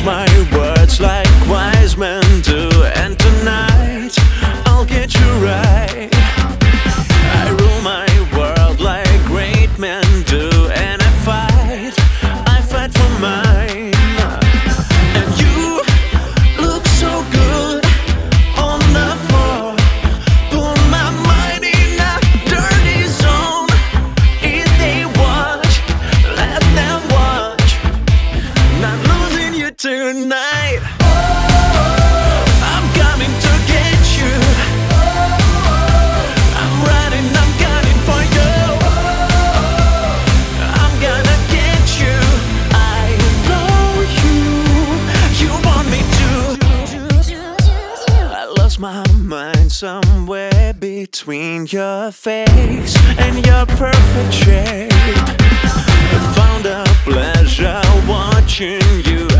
my words like wise men do, and tonight I'll get you right. I rule my world like great men do, and I fight for mine. And you look so good on the floor, put my mind in a dirty zone. If they watch, let them watch. Not losing you tonight. I'm coming to get you. I'm running, I'm gunning for you. I'm gonna get you. I know you want me to. I lost my mind somewhere between your face and your perfect shape. I found a pleasure watching you